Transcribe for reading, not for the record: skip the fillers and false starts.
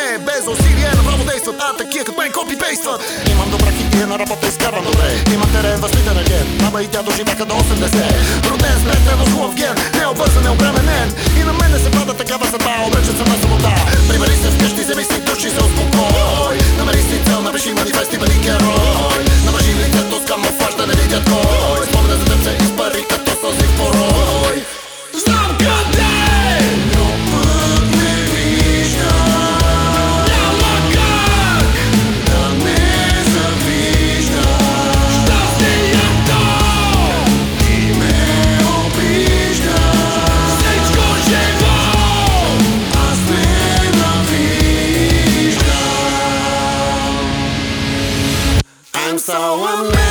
не е без усилие, направо действат, а такива като мен копи-пействат. Имам добра хигиена, на работа изкарвам добре. Имам терен, възпитан ген, баба и дядо живеха до 80. Роден с плетено с хубав ген, не обвързан, не обременен. И на мене се пада такава съдба, обречен съм на свобода. Прибери се вкъщи, вземи си души, се успокой. Намери си цел, напиши манифест и бъди герой. Намажи лицето с камуфлаж, да не видят кой. Спомня за теб се изпари като сълзи в порой. Знам къде, но път не виждам. Няма как да не завиждам щастието. Ти ме обиждаш. Всичко живо аз ненавиждам. I'm so amazed.